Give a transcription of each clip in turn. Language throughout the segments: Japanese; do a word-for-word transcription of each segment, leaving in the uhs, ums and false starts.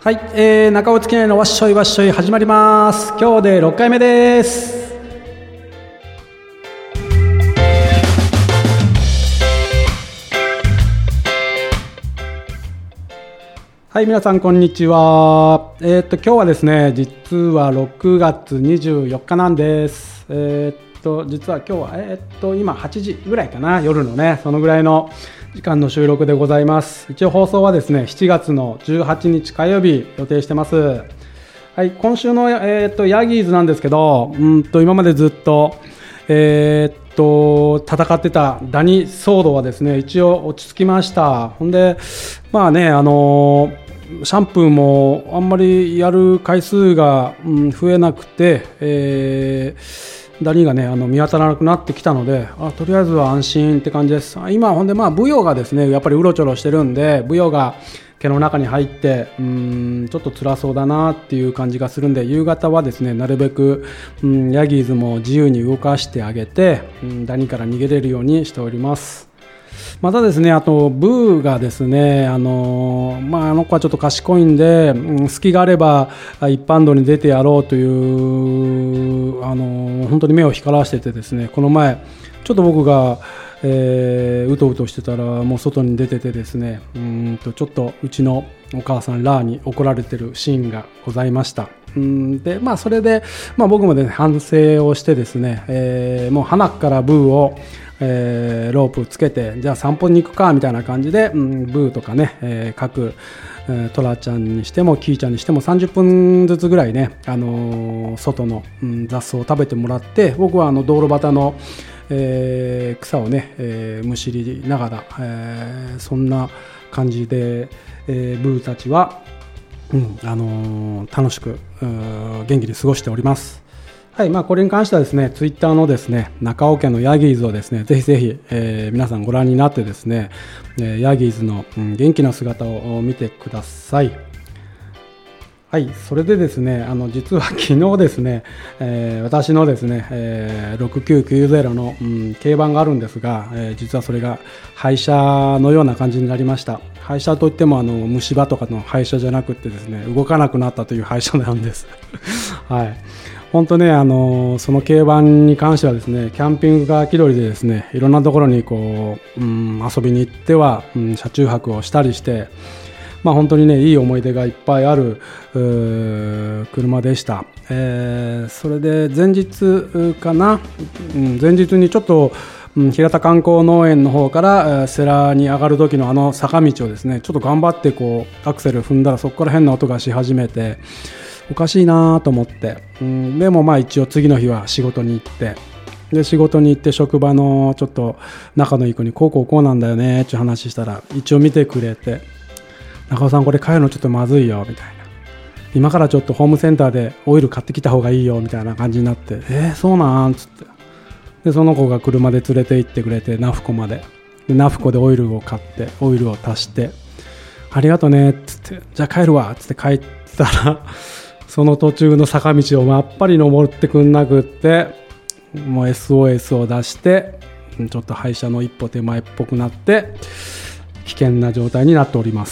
はい、えー、中尾付き合いのわっしょいわっしょい始まります。今日でろっかいめです。はい、皆さんこんにちは。えー、っと今日はですね、実はろくがつにじゅうよっかなんです。えー、っと実は今日はえー、っと今はちじぐらいかな、夜のねそのぐらいの時間の収録でございます。一応放送はですねしちがつのじゅうはちにち火曜日予定してます。はい、今週の、えー、っとヤギーズなんですけど、うんと今までずっとえー、っと戦ってたダニ騒動はですね一応落ち着きました。ほんでまあねあのーシャンプーもあんまりやる回数が、うん、増えなくて、えー、ダニがねあの見当たらなくなってきたので、あとりあえずは安心って感じです。今ほんでまあブヨがですねやっぱりうろちょろしてるんで、ブヨが毛の中に入ってうーんちょっと辛そうだなっていう感じがするんで、夕方はですねなるべく、うん、ヤギーズも自由に動かしてあげて、うん、ダニから逃げれるようにしております。またですね、あとブーがですね、あのまあ、あの子はちょっと賢いんで、うん、隙があれば一般道に出てやろうという、あの本当に目を光らせててですね、この前ちょっと僕が、えー、うとうとしてたらもう外に出ててですね、うんとちょっとうちのお母さんラーに怒られてるシーンがございました。うんでまあ、それで、まあ、僕も、ね、反省をしてですね、えー、もう鼻からブーをえー、ロープつけてじゃあ散歩に行くかみたいな感じで、うん、ブーとかね、えー、各、えー、トラちゃんにしてもキーちゃんにしてもさんじゅっぷんずつぐらいね、あのー、外の、うん、雑草を食べてもらって、僕はあの道路端の、えー、草をね、えー、むしりながら、えー、そんな感じで、えー、ブーたちは、うんあのー、楽しく元気に過ごしております。はいまあ、これに関してはですね、ツイッターのですね、中尾家のヤギーズをですね、ぜひぜひ、えー、皆さんご覧になってですね、えー、ヤギーズの、うん、元気な姿を見てください。はい、それでですね、あの実は昨日ですね、えー、私のですね、えー、ろくきゅうきゅうゼロの、うん、軽バンがあるんですが、えー、実はそれが廃車のような感じになりました。廃車といってもあの虫歯とかの廃車じゃなくてですね、動かなくなったという廃車なんです。はい。本当ね、あのその軽バンに関してはですね、キャンピングカー気取りでですね、いろんなところにこう、うん、遊びに行っては、うん、車中泊をしたりして、まあ、本当にねいい思い出がいっぱいある車でした。えー、それで前日かな、うん、前日にちょっと、うん、平田観光農園の方から世羅に上がる時のあの坂道をですね、ちょっと頑張ってこうアクセル踏んだらそこから変な音がし始めて、おかしいなと思って、うん、でもまあ一応次の日は仕事に行って、で仕事に行って職場のちょっと仲のいい子にこうこうこうなんだよねっていう話したら、一応見てくれて、中尾さんこれ買うのちょっとまずいよみたいな、今からちょっとホームセンターでオイル買ってきた方がいいよみたいな感じになって、えー、そうなんつって、でその子が車で連れて行ってくれてナフコまで、でナフコでオイルを買ってオイルを足して、ありがとねっつって、じゃあ帰るわっつって帰ったらその途中の坂道をまっぱり登ってくんなくって、もう エスオーエス を出してちょっと廃車の一歩手前っぽくなって危険な状態になっております。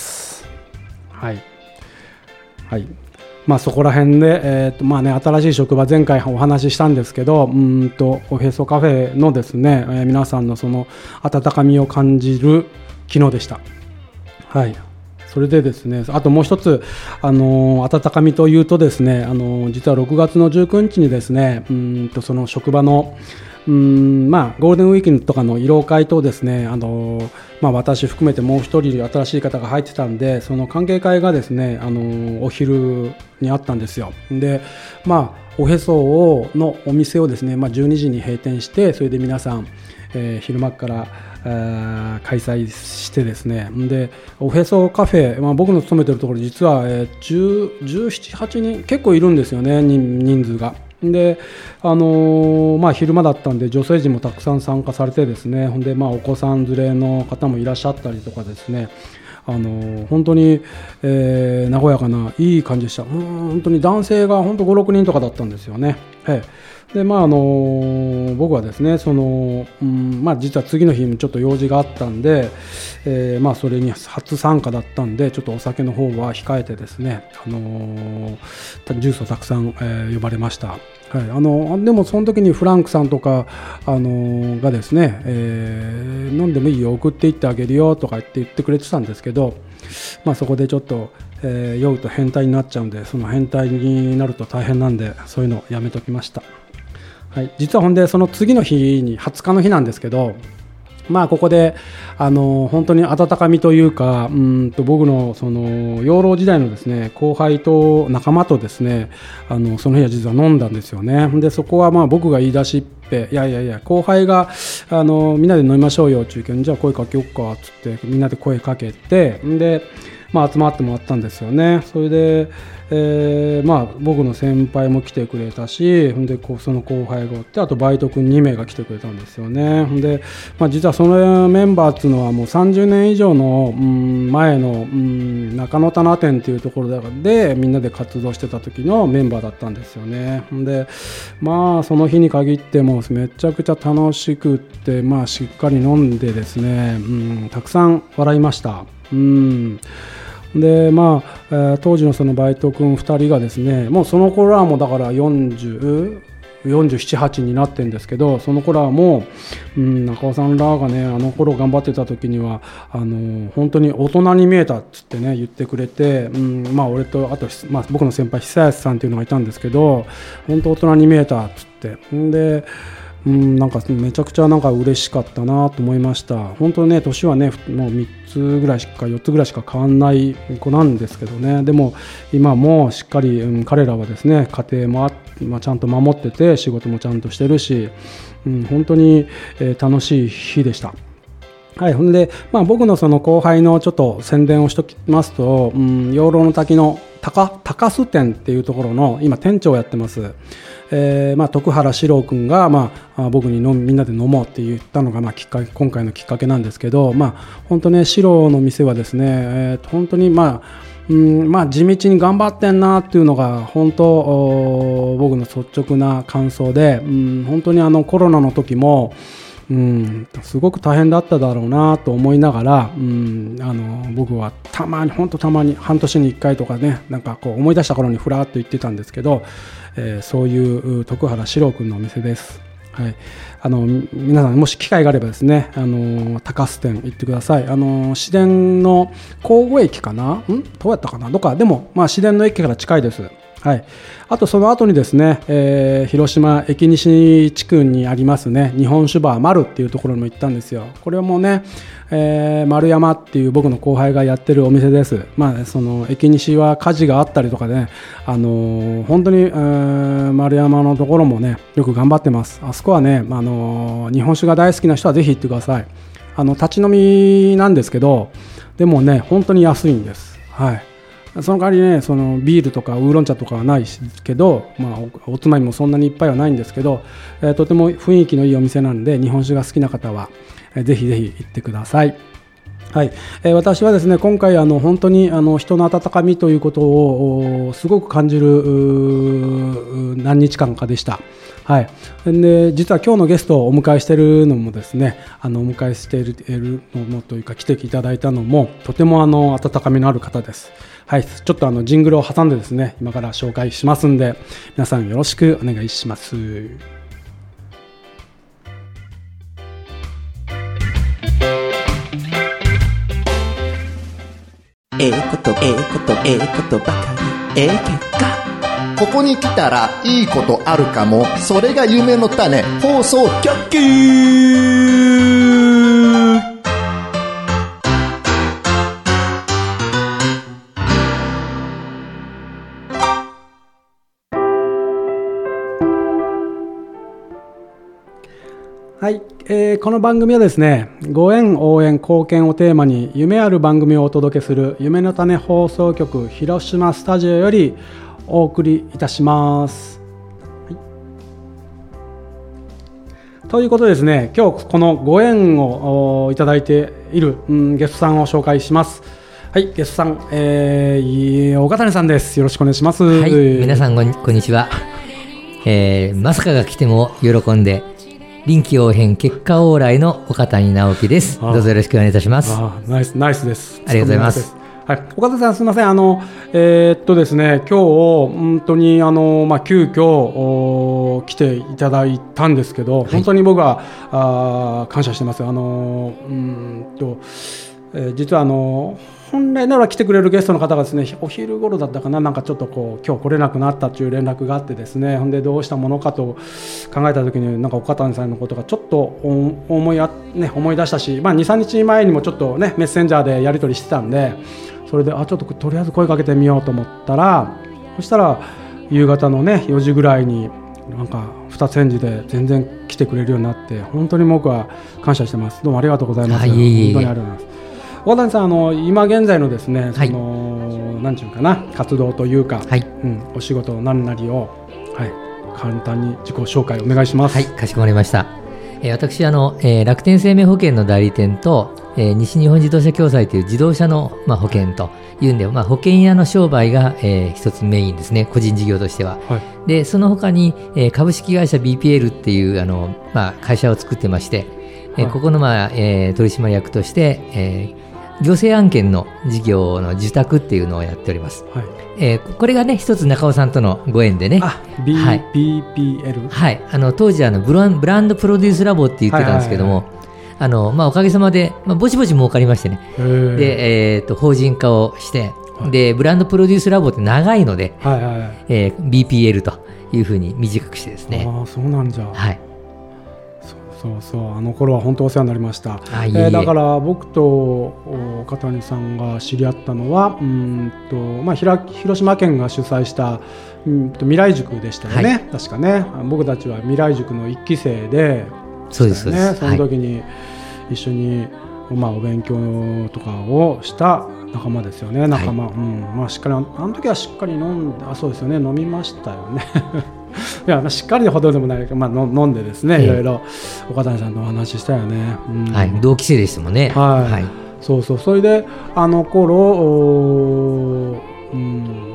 はい、はい、まあそこら辺で、えーとまあね、新しい職場前回お話ししたんですけど、うんとおへそカフェのですね、えー、皆さんのその温かみを感じる昨日でした。はい。それでですね、あともう一つ、あのー、温かみというとですね、あのー、実はろくがつのじゅうくにちにですね、うんとその職場のうんまあ、ゴールデンウィークとかの慰労会とですね、あのーまあ、私含めてもう一人新しい方が入ってたんで、その関係会がですね、あのー、お昼にあったんですよ。で、まあ、おへそをのお店をですね、まあ、じゅうにじに閉店して、それで皆さん、えー、昼間から開催してですね、でおへそカフェ、まあ、僕の勤めてるところ実は、えー、じゅう、じゅうなな、はちにん結構いるんですよね、人, 人数が。で、あのーまあ、昼間だったんで女性陣もたくさん参加されてですね、ほんで、まあ、お子さん連れの方もいらっしゃったりとかですね、あのー、本当に、えー、和やかないい感じでした。もう本当に男性が本当ご、ろくにんとかだったんですよね。えでまああの僕はですねその、うんまあ、実は次の日にちょっと用事があったんで、えーまあ、それに初参加だったんでちょっとお酒の方は控えてですね、あのー、ジュースをたくさん、えー、呼ばれました。はい、あのでもその時にフランクさんとか、あのー、がですね、えー、飲んでもいいよ送っていってあげるよとか言って言ってくれてたんですけど、まあ、そこでちょっと、えー、酔うと変態になっちゃうんでその変態になると大変なんでそういうのをやめときました。はい、実はほんでその次の日にはつかの日なんですけど、まあここであの本当に温かみというか、うんと僕のその養老時代のですね後輩と仲間とですねあのその日は実は飲んだんですよね。でそこはまあ僕が言い出しっぺ、いやいやいや後輩があのみんなで飲みましょうよって言うけど、じゃあ声かけよっかっつってみんなで声かけて、でまあ集まってもらったんですよね。それで、えー、まあ僕の先輩も来てくれたし、ほんでこうその後輩がおって、あとバイト君にめいが来てくれたんですよね。ほんで、まあ、実はそのメンバーっていうのはもうさんじゅうねん以上の、うん、前の、うん、中野棚店っていうところでみんなで活動してた時のメンバーだったんですよね。ほんでまあその日に限ってもめちゃくちゃ楽しくって、まあ、しっかり飲んでですね、うん、たくさん笑いました。うんでまあえー、当時のそのバイト君ふたりがですね、もうその頃はもうだからよんじゅう、よんじゅうなな、はちになってるんですけど、その頃はもう、うん、中尾さんらがねあの頃頑張ってた時にはあの本当に大人に見えたっつってね言ってくれて、うん、まあ俺とあと、まあ、僕の先輩久安さんっていうのがいたんですけど、本当大人に見えたっつってんでうん、なんかめちゃくちゃなんか嬉しかったなと思いました。本当ね年はねもうみっつぐらいしかよっつぐらいしか変わんない子なんですけどね、でも今もしっかり、うん、彼らはですね家庭もあ、まあ、ちゃんと守ってて仕事もちゃんとしてるし、うん、本当に、えー、楽しい日でした。はい、ほんで、まあ、僕のその後輩のちょっと宣伝をしておきますと、うん、養老の滝の高高須店っていうところの今店長をやってます。えーまあ、徳原史郎君が、まあ、僕に飲みんなで飲もうって言ったのが、まあ、きっかけ今回のきっかけなんですけど、まあ、本当ね史郎の店はですね、えー、本当にまあうんまあ、地道に頑張ってんなっていうのが本当僕の率直な感想で、うん、本当にあのコロナの時もうん、すごく大変だっただろうなと思いながら、うん、あの僕はたまに本当たまに半年にいっかいとかねなんかこう思い出した頃にふらっと行ってたんですけど、えー、そういう徳原史郎君のお店です。はい、あの皆さんもし機会があればですね、あの高須店行ってください。あの市電の交互駅かな、んどうやったかな、どっかでも、まあ、市電の駅から近いです。はい、あとその後にですね、えー、広島駅西地区にありますね日本酒バー丸っていうところにも行ったんですよ。これはもうね、えー、丸山っていう僕の後輩がやってるお店です。まあその駅西は火事があったりとかで、ね、あのー、本当に、えー、丸山のところもねよく頑張ってます。あそこはね、あのー、日本酒が大好きな人はぜひ行ってください。あの立ち飲みなんですけどでもね本当に安いんです。はい、その代わりねそのビールとかウーロン茶とかはないけど、まあ、お, おつまみもそんなにいっぱいはないんですけど、えー、とても雰囲気のいいお店なんで日本酒が好きな方は、えー、ぜひぜひ行ってください。はい、えー、私はですね今回あの本当にあの人の温かみということをすごく感じる何日間かでした。はい、で実は今日のゲストをお迎えしているのもですねあのお迎えしているのもというか来ていただいたのもとてもあの温かみのある方です。はい、ちょっとあのジングルを挟んでですね今から紹介しますんで皆さんよろしくお願いします。 ええことええことええことばかりええ結果ここに来たらいいことあるかも。それが夢の種放送局。 はい、えー、この番組はですねご縁応援貢献をテーマに夢ある番組をお届けする夢の種放送局広島スタジオよりお送りいたします。はい、ということでですね今日このご縁をいただいている、うん、ゲストさんを紹介します。はい、ゲストさん、えー、岡谷さんです。よろしくお願いします。 はい、皆さんこんにちは。 えー、まさかが来ても喜んで臨機応変結果往来の岡谷直樹です。どうぞよろしくお願いいたします。 あナイスナイスです。 ありがとうございます。 はい、岡田さんすみません、あのえー、っとですね今日本当にあの、まあ、急遽来ていただいたんですけど、はい、本当に僕はあ感謝してます。あのうんと、えー、実はあの本来なら来てくれるゲストの方がですねお昼頃だったかな、なんかちょっとこう今日来れなくなったという連絡があってですね、ほんでどうしたものかと考えた時になんか岡谷さんのことがちょっと思いあ、ね、思い出したし、まあ、にさんにちまえにもちょっとねメッセンジャーでやり取りしてたんで、それであちょっととりあえず声かけてみようと思ったら、そしたら夕方のねよじぐらいになんか二つ返事で全然来てくれるようになって本当に僕は感謝してます。どうもありがとうございます。 はい、いえいえ本当にありがとうございます。岡谷さん、あの今現在のですね、その、はい、なんていうかな活動というか、はい、うん、お仕事何なりを、はい、簡単に自己紹介お願いします。 はい、かしこまりました。えー、私あの、えー、楽天生命保険の代理店と、えー、西日本自動車共済という自動車の、まあ、保険というんで、まあ、保険屋の商売が、えー、一つメインですね、個人事業としては。はい、でその他に、えー、株式会社 ビーピーエル っていうあの、まあ、会社を作ってまして、えーはい、ここの、まあえー、取締役として、えー行政案件の事業の受託っていうのをやっております。はい、えー、これがね一つ中尾さんとのご縁でね。 あ、B はい、ビーピーエル。 はい。あの当時あのブランブランドプロデュースラボって言ってたんですけども、はいはいはいはい、あのまあおかげさまで、まあ、ぼちぼち儲かりましてね。で、えー、と法人化をして、はい、でブランドプロデュースラボって長いので、はいはいはい、えー、ビーピーエル というふうに短くしてですね。 ああ、そうなんじゃ。 はい。 そうそうあの頃は本当お世話になりました。あ、いえいえ。えー、だから僕と岡谷さんが知り合ったのはうんと、まあ、ひら広島県が主催したうんと未来塾でしたよね、はい、確かね。僕たちは未来塾の一期生で、 そうですね、 その時に一緒に、まあ、お勉強とかをした仲間ですよね、仲間、はい、うんまあ、しっかりあの時はしっかり飲んで、あ、そうですよね、飲みましたよねいやしっかりほどでもないけど、まあ、の飲んでですね、えー、いろいろ岡谷さんとお話ししたよね、 うん、はい、同期生でしたもんね。 はい、はい、そうそう、それであの頃、うん、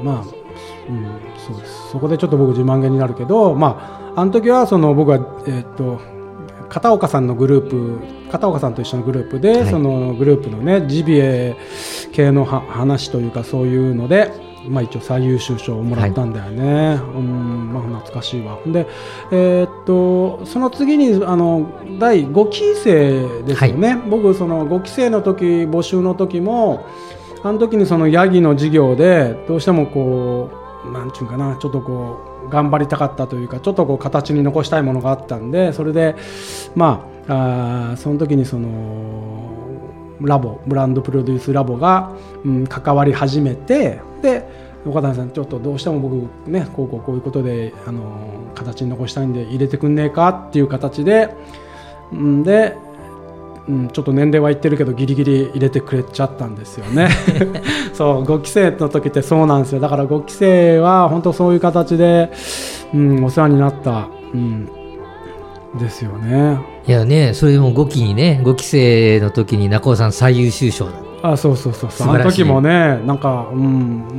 まあ、うん、そうです。そこでちょっと僕自慢げになるけど、まああの時はその僕はえー、っと片岡さんのグループ、片岡さんと一緒のグループで、はい、そのグループのねジビエ系のは話というかそういうので。まあ、一応最優秀賞をもらったんだよね、はい、うんまあ、懐かしいわ。で、えー、っとその次にあのだいごき生ですよね、はい、僕そのごき生の時募集の時もあの時にそのヤギの事業でどうしてもこうなんていうかな、ちょっとこう頑張りたかったというかちょっとこう形に残したいものがあったんで、それでまあ、あその時にそのラボブランドプロデュースラボが、うん、関わり始めて、で岡谷さんちょっとどうしても僕ねこうこうこういうことであの形に残したいんで入れてくんねえかっていう形で、んで、うん、ちょっと年齢はいってるけどギリギリ入れてくれちゃったんですよねそうごき生の時ってそうなんですよ。だからごき生は本当そういう形で、うん、お世話になった、うんですよね。 いやね、それでもごきにね、ごき生の時に中尾さん最優秀賞だ。 あ、そうそうそうそう。あの時もね、なんか、うん、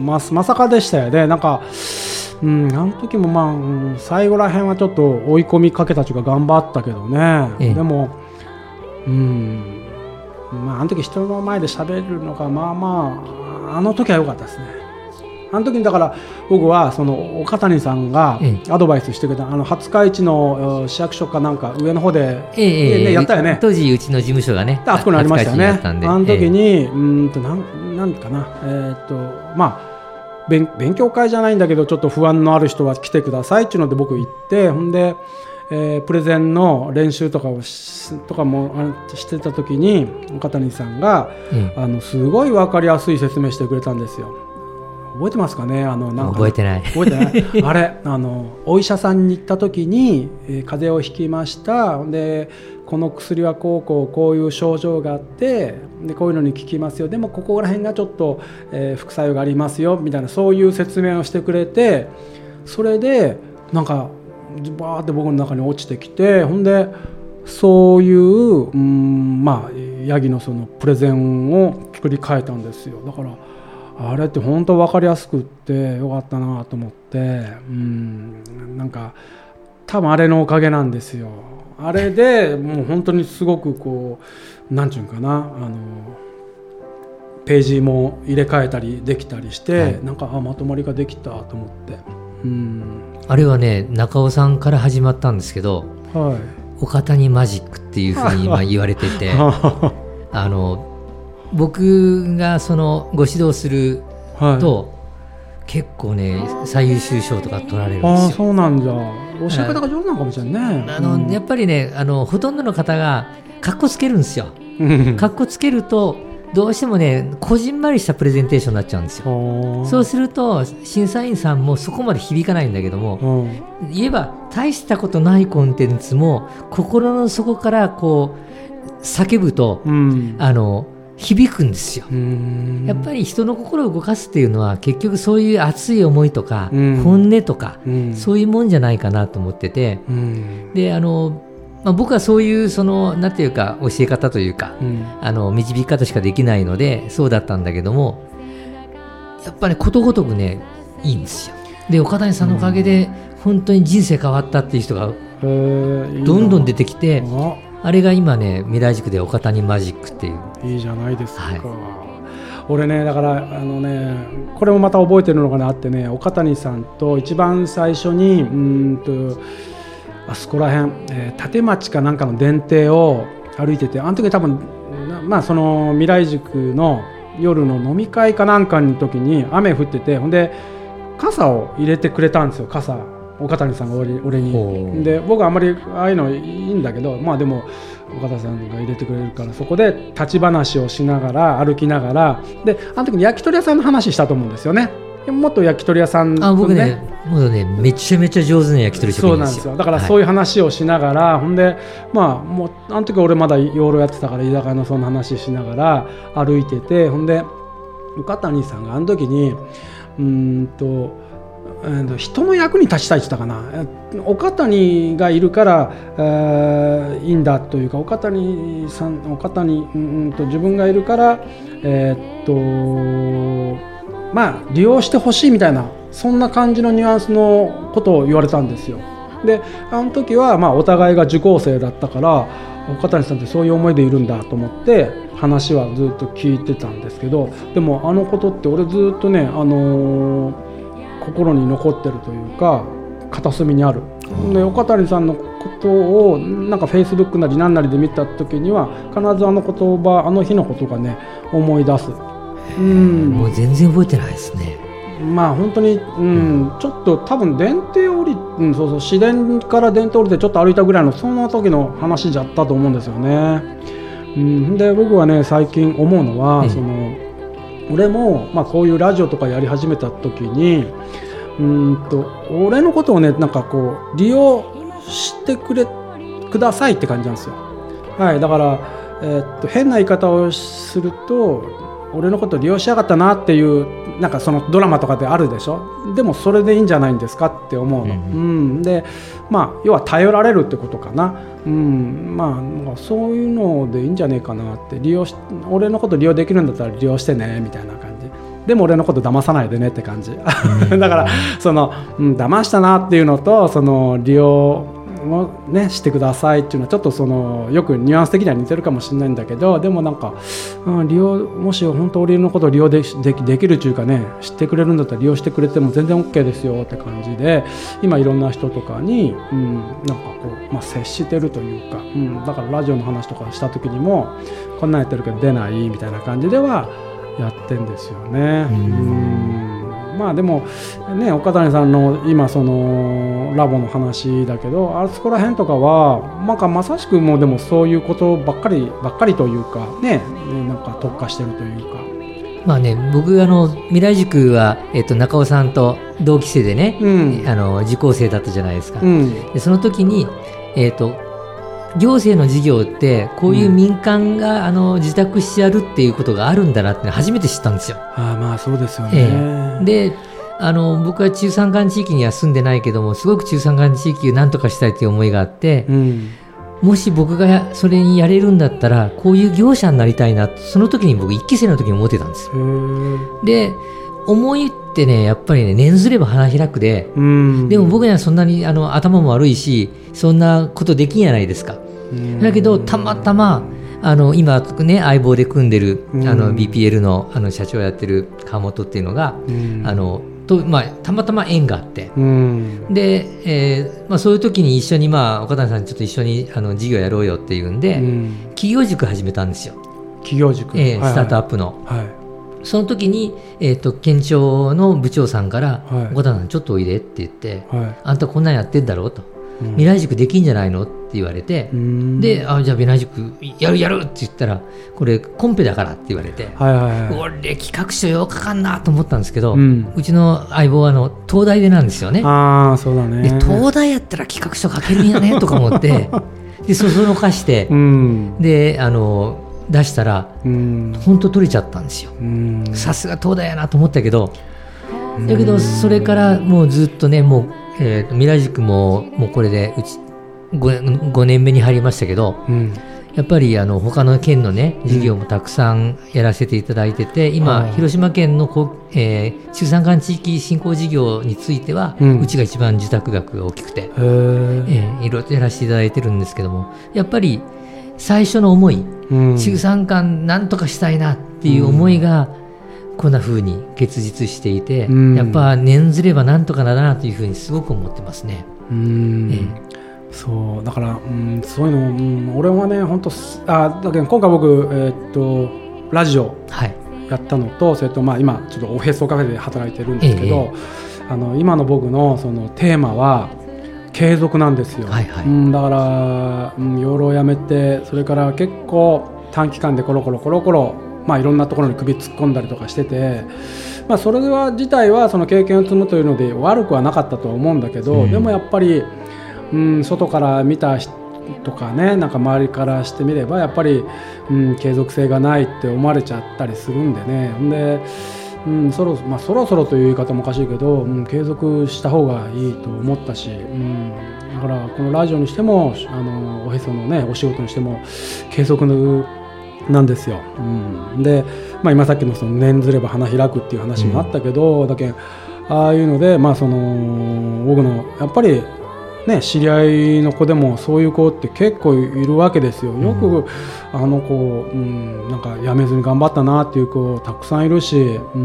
ま、まさかでしたよね。なんか、うん、あの時もまあ、うん、最後らへんはちょっと追い込みかけたちが頑張ったけどね。ええ、でも、うん、まあ、あの時人の前で喋るのがまあまあ、あの時は良かったですね。あの時にだから僕はその岡谷さんがアドバイスしてくれた、あの廿日市の市役所かなんか上の方で、 ええね、やったよね。 当時うちの事務所がねあそこにありましたよね。あの時に、ええ、うんとなんなんかな、えー、っとまあ勉勉強会じゃないんだけどちょっと不安のある人は来てくださいっていうので僕行って、ほんで、えー、プレゼンの練習とかをしとかもしてた時に岡谷さんが、ええ、あのすごい分かりやすい説明してくれたんですよ。覚えてますかね。あのなんか覚えてない覚えてないあれあのお医者さんに行った時に、えー、風邪をひきました。でこの薬はこうこうこういう症状があってでこういうのに効きますよ、でもここら辺がちょっと、えー、副作用がありますよみたいなそういう説明をしてくれて、それでなんかバーって僕の中に落ちてきて、ほんでそういう、うん、まあヤギのそのプレゼンを作り変えたんですよ。だからあれって本当分かりやすくってよかったなと思って、うん、なんか多分あれのおかげなんですよ。あれでもう本当にすごくこうなんていうかな、あのページも入れ替えたりできたりして、はい、なんかあまとまりができたと思って、うん、あれはね中尾さんから始まったんですけど、はい、岡谷マジックっていうふうに今言われててあの僕がそのご指導すると、はい、結構ね最優秀賞とか取られるんですよ。 あ、そうなんじゃ。教え方が上手なのかもしれないね。 あの、うん、やっぱりねあのほとんどの方がカッコつけるんですよ。カッコつけるとどうしてもねこじんまりしたプレゼンテーションになっちゃうんですよ。そうすると審査員さんもそこまで響かないんだけども、言えば大したことないコンテンツも心の底からこう叫ぶと、うん、あの響くんですよ。やっぱり人の心を動かすっていうのは結局そういう熱い思いとか、うん、本音とか、うん、そういうもんじゃないかなと思ってて、うん、であの、まあ、僕はそういうそのなんていうか教え方というか、うん、あの導き方しかできないのでそうだったんだけども、やっぱりことごとくねいいんですよ。で岡谷さんのおかげで本当に人生変わったっていう人がどんどん出てきて、あれが今ね未来塾で岡谷マジックっていう。 いいじゃないですか、はい、俺ねだからあのねこれもまた覚えてるのがあってね、岡谷さんと一番最初にうんとあそこら辺、えー、立町かなんかの電停を歩いてて、あの時多分まあその未来塾の夜の飲み会かなんかの時に雨降ってて、ほんで傘を入れてくれたんですよ。傘岡谷さんが 俺, 俺にで、僕はあんまりああいうのいいんだけど、まあでも岡田さんが入れてくれるから、そこで立ち話をしながら歩きながら、であの時に焼き鳥屋さんの話したと思うんですよね。もっと焼き鳥屋さん、ね、 あ僕ねもうねめちゃめちゃ上手な焼き鳥職人ですよ。そうなんですよ。だからそういう話をしながら、はい、ほんでまあもうあの時俺まだ養老やってたから居酒屋のその話しながら歩いてて、ほんで岡谷さんがあの時にうーんと人の役に立ちたいって言ったかな。岡谷がいるから、えー、いいんだというか、岡谷さん岡谷、うんと自分がいるから、えー、っとまあ利用してほしいみたいな、そんな感じのニュアンスのことを言われたんですよ。であの時はまあお互いが受講生だったから、岡谷さんってそういう思いでいるんだと思って話はずっと聞いてたんですけど、でもあのことって俺ずっとね、あのー心に残ってるというか片隅にある。で岡谷さんのことをなんかフェイスブックなり何なりで見た時には必ずあの言葉、あの日のことがね思い出す。 うん、もう全然覚えてないですね。 まあ本当に、うん、ちょっと多分電停降り、うん、そうそう市電から電停降りてちょっと歩いたぐらいのそんな時の話じゃったと思うんですよね。うん、で僕はね最近思うのは、うん、その俺も、まあ、こういうラジオとかやり始めた時にうんと俺のことをねなんかこう利用してくれくださいって感じなんですよ。はい、だから、えー、っと変な言い方をすると俺のことを利用しやがったなっていうなんかそのドラマとかであるでしょ。でもそれでいいんじゃないんですかって思うの、うんうん、でまあ要は頼られるってことかな、うん、まあそういうのでいいんじゃねえかなって、利用し俺のこと利用できるんだったら利用してねみたいな感じでも俺のこと騙さないでねって感じだからその、うん、騙したなっていうのとその利用もねしてくださいっていうのはちょっとそのよくニュアンス的には似てるかもしれないんだけど、でもなんか、うん、利用もし本当俺のことを利用で き, で, きできるっていうかね、知ってくれるんだったら利用してくれても全然 OK ですよって感じで今いろんな人とかに、うん、なんかこう、まあ、接してるというか、うん、だからラジオの話とかした時にもこんなんやってるけど出ないみたいな感じではやってんですよね。うん、まあでもね岡谷さんの今そのラボの話だけど、あそこら辺とかはなんかまさしくもうでもそういうことばっかりばっかりというかね、なんか特化してるというか。 まあね、僕あの未来塾は、えっと、中尾さんと同期生でね、うん、あの受講生だったじゃないですか。うん、でその時に、えっと行政の事業ってこういう民間が、うん、あの自宅してやるっていうことがあるんだなって初めて知ったんですよ。 あまあそうですよね。えー、であの僕は中山間地域には住んでないけどもすごく中山間地域を何とかしたいという思いがあって、うん、 もし僕がそれにやれるんだったらこういう業者になりたいな、その時に僕いっき生の時に思ってたんですよ。で思いってねやっぱりね念ずれば花開くで、うん、でも僕にはそんなにあの頭も悪いしそんなことできんやないですか。だけどたまたまあの今ね相棒で組んでるあの ビーピーエル の, あの社長やってる川本っていうのが、うん、あのとまあ、たまたま縁があって、うん、で、えーまあ、そういう時に一緒に、まあ、岡谷さんちょっと一緒にあの事業やろうよっていうんで、うん、企業塾始めたんですよ。 企業塾、 えー、スタートアップの、はいはい、その時に、えー、と県庁の部長さんから、はい、岡谷さんちょっとおいでって言って、はい、あんたこんなんやってんだろうと、うん、未来塾できんじゃないのって言われて、うん、であじゃあ未来塾やるやるって言ったらこれコンペだからって言われて、はいはいはい、俺企画書ようかかんなと思ったんですけど、うん、うちの相棒はあの東大でなんですよね。 あそうだね。 で東大やったら企画書書けるんやねとか思ってでそそのかして、うん、であの出したら、うん、本当取れちゃったんですよ。さすが東大やなと思ったけど、だけどそれからもうずっとねもう、えー、未来塾ももうこれでうち 5, ごねんめに入りましたけど、うん、やっぱりあの他の県のね事業もたくさんやらせていただいてて、今、うん、広島県のこ、えー、中山間地域振興事業については、うん、うちが一番受託額が大きくて、えー、いろいろやらせていただいてるんですけども、やっぱり最初の思い、うん、中山間なんとかしたいなっていう思いが、うん、こんな風に結実していて、うん、やっぱ念ずればなんとかならなというふうにすごく思ってますね。うん、 えーそうだから、うん、そういうの、うん、俺はね本当あだけど今回僕、えー、っとラジオやったのと、はい、それとまあ今ちょっとオフェストカフェで働いてるんですけど、えー、あの今の僕のそのテーマは継続なんですよ。はいはい、うん、だから、うん、養老をやめてそれから結構短期間でコロコロコロコロ、まあ、いろんなところに首突っ込んだりとかしてて、まあ、それは自体はその経験を積むというので悪くはなかったとは思うんだけど、うん、でもやっぱりうん、外から見た人とかね、なんか周りからしてみればやっぱり、うん、継続性がないって思われちゃったりするんでね。で、うん、そろ、まあ、そろそろという言い方もおかしいけど、うん、継続した方がいいと思ったし、うん、だからこのラジオにしてもあのおへそのねお仕事にしても継続なんですよ。うん、で、まあ、今さっきのその念ずれば花開くっていう話もあったけど、うん、だけああいうので、まあ、その僕のやっぱりね、知り合いの子でもそういう子って結構いるわけですよ。よく、うん、あの子、うん、なんか辞めずに頑張ったなっていう子たくさんいるし、うん、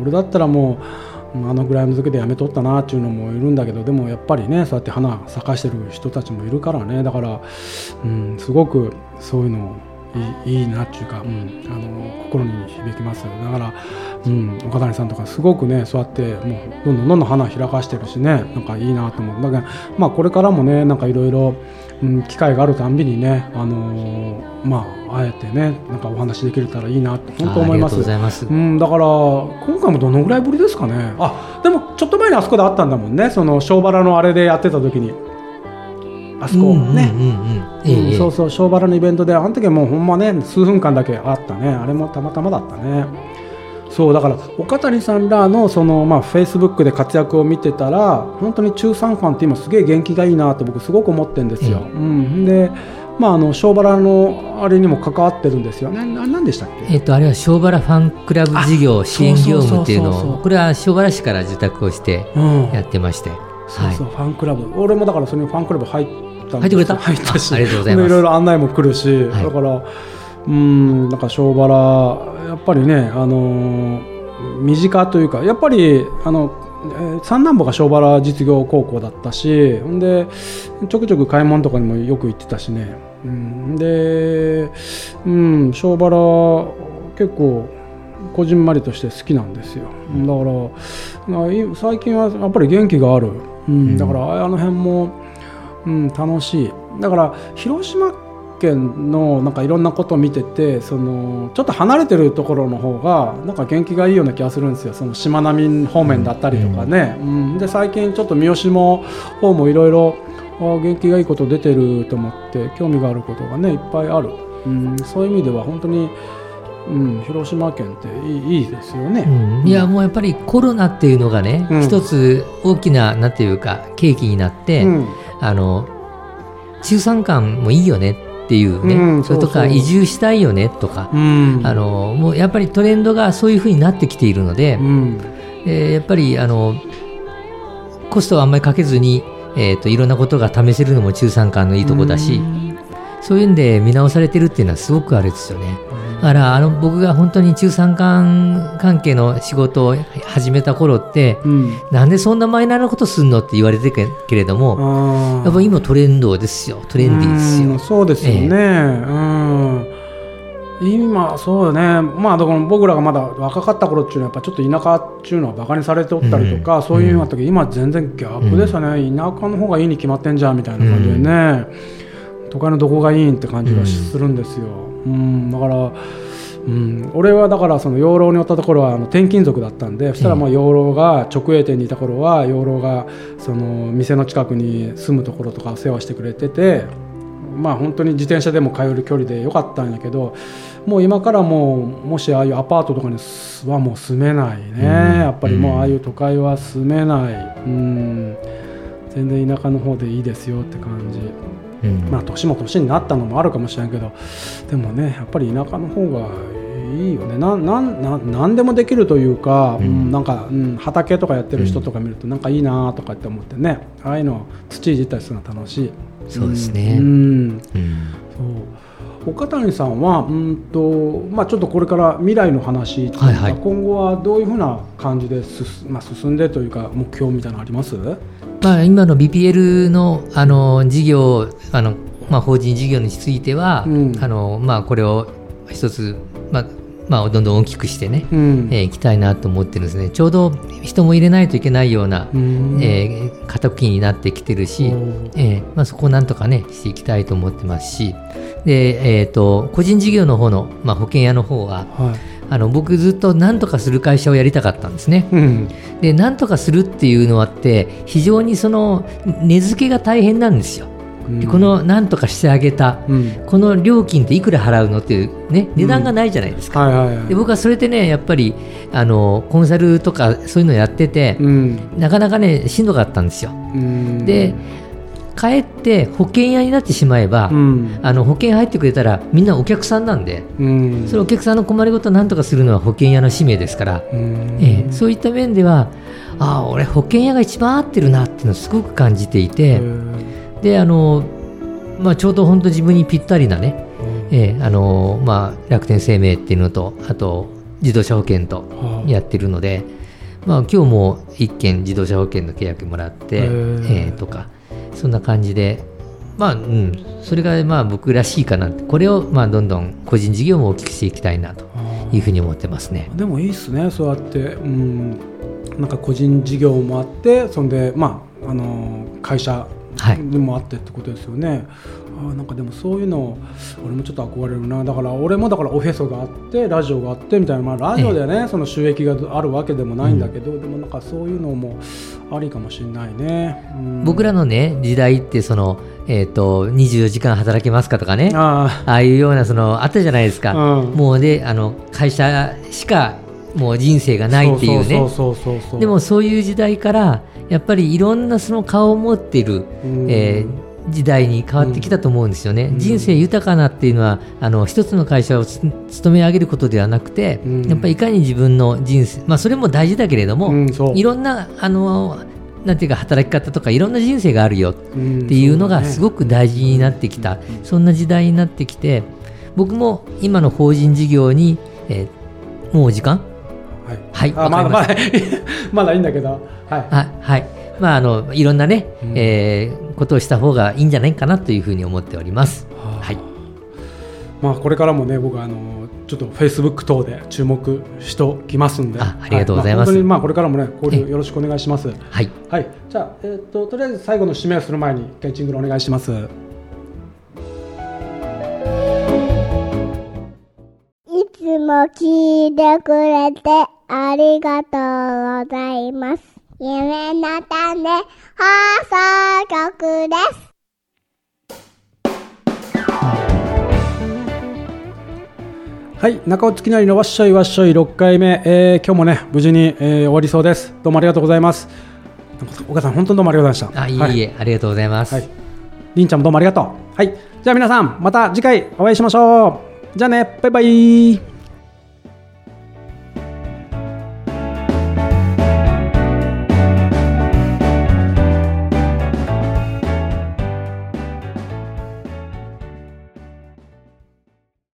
俺だったらもうあのぐらいの時で辞めとったなっていうのもいるんだけど、でもやっぱりねそうやって花咲かしてる人たちもいるからね。だから、うん、すごくそういうのいい、いいなっていうか、うん、あの心に響きます。だから、うん、岡谷さんとかすごくねそうやってもうどんどんどんどん花開かしてるしね、なんかいいなと思う。だから、まあ、これからもねなんかいろいろ機会があるたんびにね、あのー、まああえてねなんかお話できれたらいいなって本当思います。 ありがとうございます。 うん、だから今回もどのぐらいぶりですかね。あでもちょっと前にあそこであったんだもんね、その小原のあれでやってた時に。あそこね、そうそう小原のイベントであの時はもうほんまね数分間だけあったね。あれもたまたまだったね。そうだから岡谷さんらのそのまあフェイスブックで活躍を見てたら本当に中山間って今すげえ元気がいいなと僕すごく思ってるんですよ。うん、で、まああの小原のあれにも関わってるんですよね。な何でしたっけ？ えっとあれは小原ファンクラブ事業支援業務っていうのをこれは小原市から受託をしてやってまして、うん、 そうそう、はい、ファンクラブ俺もだからそれにファンクラブ入った入ってくれた？ 入ったし、 ありがとうございます。 いろいろ案内も来るし、はい、だからうんなんか小原やっぱりねあのー身近というかやっぱりあの、えー、三男坊が小原実業高校だったし、ほんでちょくちょく買い物とかにもよく行ってたしね、うん、で、うん、小原結構こじんまりとして好きなんですよ。だから最近はやっぱり元気がある、うん、だからあの辺も、うん、楽しい。だから広島県のなんかいろんなことを見ててそのちょっと離れてるところの方がなんか元気がいいような気がするんですよ。そのしまなみ方面だったりとかね、うんうん、で最近ちょっと三好も方もいろいろ元気がいいこと出てると思って興味があることがねいっぱいある、うん、そういう意味では本当に、うん、広島県っていい、いいですよね、 うん、いやもうやっぱりコロナっていうのがね、うん、一つ大きななんていうか契機になって、うん、あの中山間もいいよねっていうね、 うん、 それとか移住したいよねとか、 うん、 あのもうやっぱりトレンドがそういう風になってきているので、うん、えー、やっぱりあのコストをあんまりかけずに、えー、といろんなことが試せるのも中山間のいいとこだし、うん、そういうんで見直されてるっていうのはすごくあれですよね。だからあの僕が本当に中山間関係の仕事を始めた頃って、うん、なんでそんなマイナーなことするのって言われてるけれども、やっぱ今トレンドですよ、トレンディーですよ。 うん、そうですよね、えー、うん、今そうだね、まあ、だから僕らがまだ若かった頃っていうのはやっぱちょっと田舎っていうのはバカにされておったりとか、うん、そういうのがあったけど、今全然逆でしたね、うん、田舎の方がいいに決まってんじゃんみたいな感じでね、うん、都会のどこがいいんって感じがするんですよ、うん、だから、うん、俺はだからその養老におったところはあの転勤族だったんで、そしたらもう養老が直営店にいた頃は養老がその店の近くに住むところとか世話してくれてて、まあ本当に自転車でも通える距離でよかったんやけど、もう今からもうもしああいうアパートとかにはもう住めないね、うん、やっぱりもうああいう都会は住めない、うん、全然田舎の方でいいですよって感じ。うん、まあ年も年になったのもあるかもしれないけど、でもねやっぱり田舎の方がいいよね。ななな何でもできるというか、うん、なんか、うん、畑とかやってる人とか見るとなんかいいなとかって思ってね、ああいうの土いじったりするのは楽しい。 そうですね、 うんうん、そう岡谷さんはうんと、まあ、ちょっとこれから未来の話というか、はいはい、今後はどういうふうな感じで進、まあ、進んでというか目標みたいなのあります？ まあ、今の ビーピーエル の, あの事業あの、まあ、法人事業については、うん、あのまあ、これを一つ、まあまあ、どんどん大きくしてね、うん、えー、いきたいなと思ってるんですね。ちょうど人も入れないといけないような、うん、えー、過渡期になってきてるし、えーまあ、そこをなんとかねしていきたいと思ってますし、で、えー、と個人事業の方の、まあ、保険屋の方は、はい、あの僕ずっと何とかする会社をやりたかったんですね、うん、で何とかするっていうのはあって非常にその値付けが大変なんですよ。でこの何とかしてあげた、うん、この料金っていくら払うのっていう、ね、値段がないじゃないですか、うん、はいはいはい、で僕はそれでねやっぱりあのコンサルとかそういうのやってて、うん、なかなかねしんどかったんですよ、うん、でかえって保険屋になってしまえば、うん、あの保険入ってくれたらみんなお客さんなんで、うん、そのお客さんの困りごとを何とかするのは保険屋の使命ですから、うん、えー、そういった面ではあ俺保険屋が一番合ってるなっていうのをすごく感じていて、であの、まあ、ちょうど本当自分にぴったりなね、うん、えーあのまあ、楽天生命っていうのとあと自動車保険とやってるので、まあ、今日も一件自動車保険の契約もらって、えー、とかそんな感じで、まあうん、それがまあ僕らしいかなって、これをまあどんどん個人事業も大きくしていきたいなというふうに思ってますね。 でもいいですね、そうやって、うん、なんか個人事業もあってそんで、まあ、あの会社でもあってってことですよね、はい、あなんかでもそういうの俺もちょっと憧れるな。だから俺もだからオフェソがあってラジオがあってみたいな、まあ、ラジオでね、ええ、その収益があるわけでもないんだけど、うん、でもなんかそういうのもありかもしれないね、うん、 僕らのね時代ってその、えー、とにじゅうよじかん働けますかとかね、あ, ああいうようなそのあったじゃないですか、うん、もうであの会社しかもう人生がないっていうね。でもそういう時代からやっぱりいろんなその顔を持っている、うんえー、時代に変わってきたと思うんですよね、うん、人生豊かなっていうのはあの一つの会社を勤め上げることではなくて、うん、やっぱりいかに自分の人生、まあ、それも大事だけれども、うん、いろんなあのなんていうか働き方とかいろんな人生があるよっていうのがすごく大事になってきた、うん そ, ね、そんな時代になってきて、僕も今の法人事業に、えー、もう時間はい、はい、あまだまだまだいいんだけど、はいあはいまあ、あのいろんなね、うんえー、ことをした方がいいんじゃないかなというふうに思っております、はあはいまあ、これからもね僕はあのちょっとフェイスブック等で注目しておきますんで、 あ, ありがとうございます、 はいまあ、本当にまあこれからもね交流よろしくお願いします。 はい、 はい、じゃあ、えー、ととりあえず最後の締めをする前にケンチングルお願いします。 いつも聞いてくれてありがとうございます。夢の種放送局です。 はい、中尾月なりのわっしょいわっしょいろっかいめ、えー、今日もね無事に、えー、終わりそうです。どうもありがとうございます。岡さん本当にどうもありがとうございました。 あいえいえ、はい、ありがとうございます。はいりんちゃんもどうもありがとう。はい、じゃあ皆さんまた次回お会いしましょう。じゃあね、バイバイ。